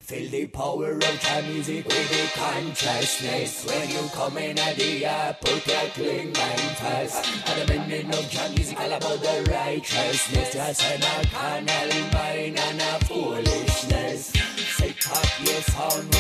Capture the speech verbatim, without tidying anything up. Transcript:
Feel the power of Jah music with the consciousness. When you come in at the air, put your clean mind first. And the meaning of Jah music all about the righteousness. Just an a carnal mind and a foolishness. Set up your sound